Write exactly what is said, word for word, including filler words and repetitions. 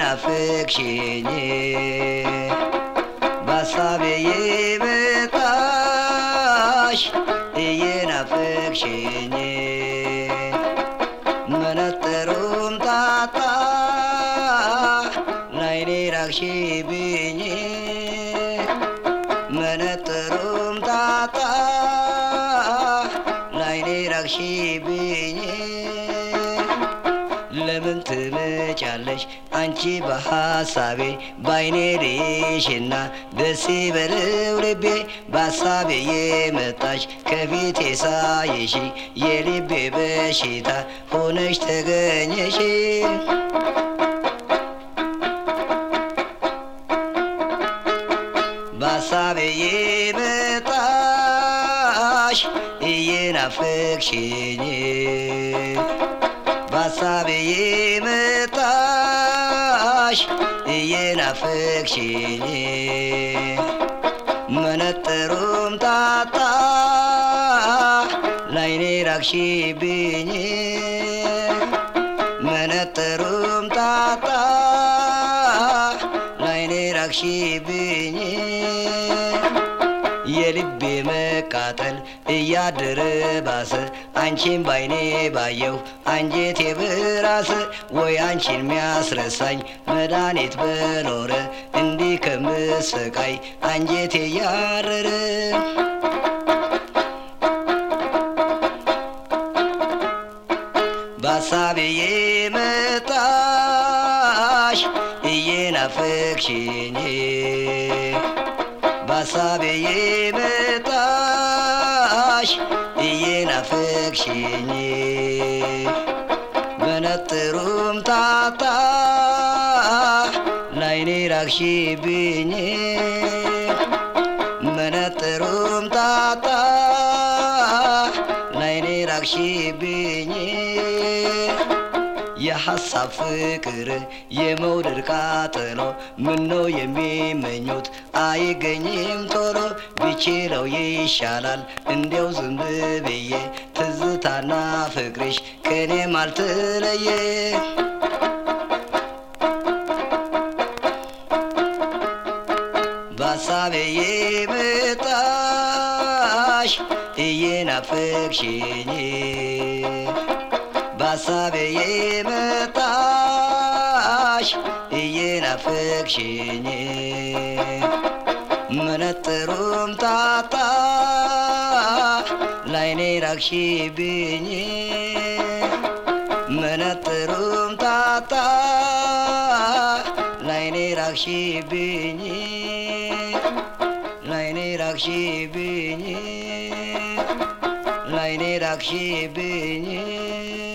እየናፈቅሽኝ በሀሳቤ የመጣሽ እየናፈቅሽኝ መነጥሩም ታጣ ላይኔ ራቅሽብኝ መነጥሩም ታጣ ላይኔ ራቅሽብኝ ለምን ትመጫለሽ አንቺ በሐሳቤ ባይኔ ልይሽና ደስ ይበለው ልቤ በሐሳቤ የመጣሽ ከፊቴ ሳይሽ የልቤ በሽታ ሆነሽ ተገኘሽ በሐሳቤ የመጣሽ እየናፈቅሽኝ በሐሳቤ የመጣሽ እየናፈቅሽኝ መነጥሩም ታጣ ላይኔ ራቅሽብኝ መነጥሩም ታጣ ላይኔ ራቅሽብኝ የልቤ መቃጠል እያደረ ባሰ አንቺን ባይኔ ባየሁ አንጀቴ በራሰ ወይ አንቺን ሚያስረሳኝ መድኃኒት በኖረ እንዲህ ከምሰቃይ አንጀቴ ያረረ በሐሳቤ የመጣሽ እየናፈቅሽኝ በሐሳቤ የመጣሽ እየናፈቅሽኝ መነጥሩም ታጣ ላይኔ ራቅሽብኝ መነጥሩም ታጣ ላይኔ ራቅሽብኝ የሐሳብ ፍቅር የመውደድ ቃጠሎ ምነው የሚመኙት አይገኝም ቶሎ ቢችለው ይሻላል እንዲያው ዝም ብዬ ትዝታና ፍቅርሽ ከኔም አልተለየ በሐሳቤ የመጣሽ እየናፈቅሽኝ በሐሳቤ የመጣሽ እየናፈቅሽኝ መነጥሩም ታጣ ላይኔ ራቅሽብኝ መነጥሩም ታጣ ላይኔ ራቅሽብኝ ላይኔ ራቅሽብኝ ላይኔ ራቅሽብኝ